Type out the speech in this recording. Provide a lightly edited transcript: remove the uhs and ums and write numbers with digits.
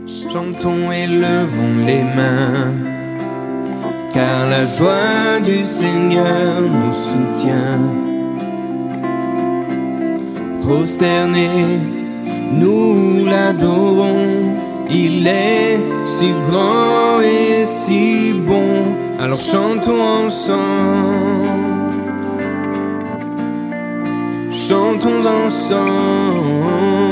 chantons et levons les mains, car la joie du Seigneur nous soutient. Prosternés, nous l'adorons, il est si grand et si bon. Alors chantons ensemble, chantons ensemble.